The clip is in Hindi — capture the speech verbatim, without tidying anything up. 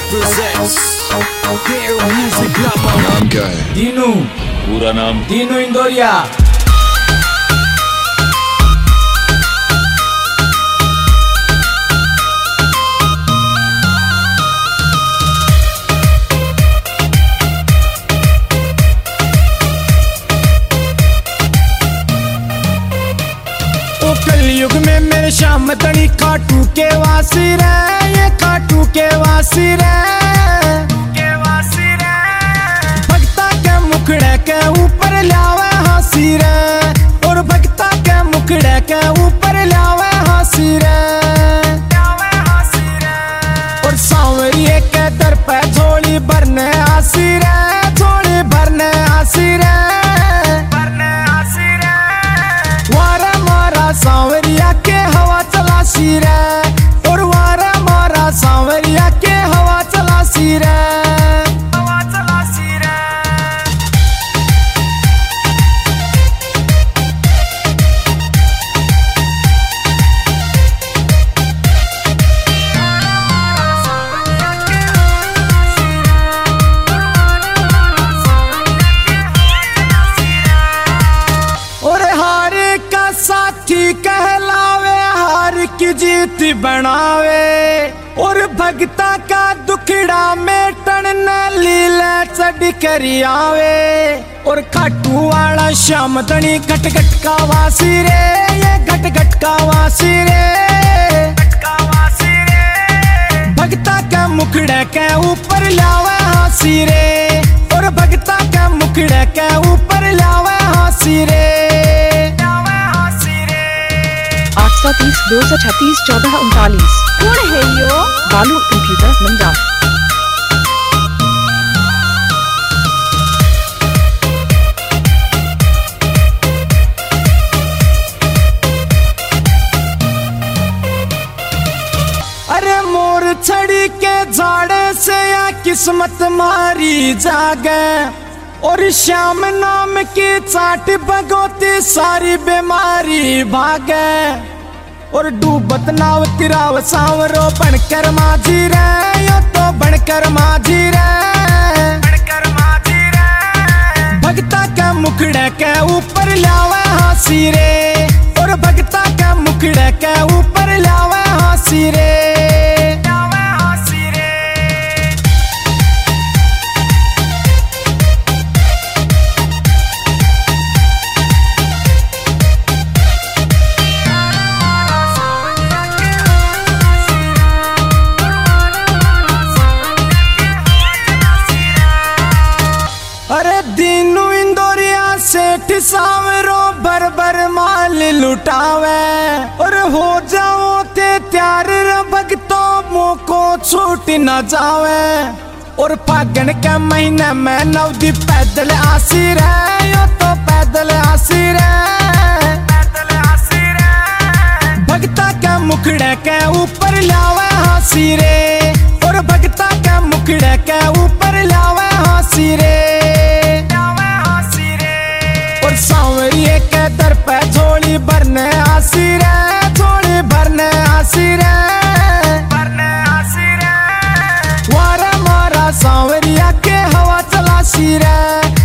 presents Deo Music Lapa। नाम क्या है? दीनू। पूरा नाम? दीनू इंदौरिया। कलयुग में मेरे श्याम तनी खाटू के वासी रे, ये खाटू के वासी रे, के वासी रे। भक्ता के मुखड़े के ऊपर लावे हासी रे, और भक्ता के मुखड़े के ऊपर लावे हासी रे, लावे हासी रे। और सांवरिये के दर पे झोली भरने आसी रे, झोली भरने आसी रे, भरने आसी रे। वारा मारा सांवरिया के हवा चलासी रे, और वारा मारा सांवरिया के हवा चलासी रे, हवा चलासी रे। और हार का साथी कहलावे, हार की जीत बनावे, और भगता का दुखड़ा में टन लीला चढ़ कर आवे। और खाटू वाला श्याम धनी घट घट का वासी रे, ये घट घट का वासी रे, भगता का मुखड़े के ऊपर लावे हासी रे, और भगता का मुखड़े के ऊपर लावे हासी रे, आठ सौ तीस दो सौ छत्तीस चौदह उनतालीस। कौन है यो? बालू कंप्यूटर्स नंदा। अरे मोर छड़ी के झाड़े से या किस्मत मारी जागे, और श्याम नाम की चाट भगोती सारी बीमारी भागे। और डूबत नाव तिराव सांवरो बनकर माझी रे, यो तो बनकर माझी रे, बनकर माझी रे। भगता के मुखड़े के ऊपर लावे हासी रे, और भगता के मुखड़े के ऊपर लावे हासी रे, लावे हासी रे। अरे दीनू इंदौरिया सेठ सांवरो बर बर माल लुटावे, और हो जाओ ते त्यार भगतों मोको छूट न जावे। और फागण के महीने में नवदी पैदल आसी रे, यो तो पैदल आसी रे, पैदल आसी रे। भगता के मुखड़े के ऊपर लावे हासी रे, और भगता के मुखड़े के ऊपर लावे हासी रे, लावे हासी रे। और सांवरिये के दर पे झोली भरने आसी रे, झोली भरने आसी रे, भरने आसी रे। वारा मारा सांवरिया के हवा चलासी रे,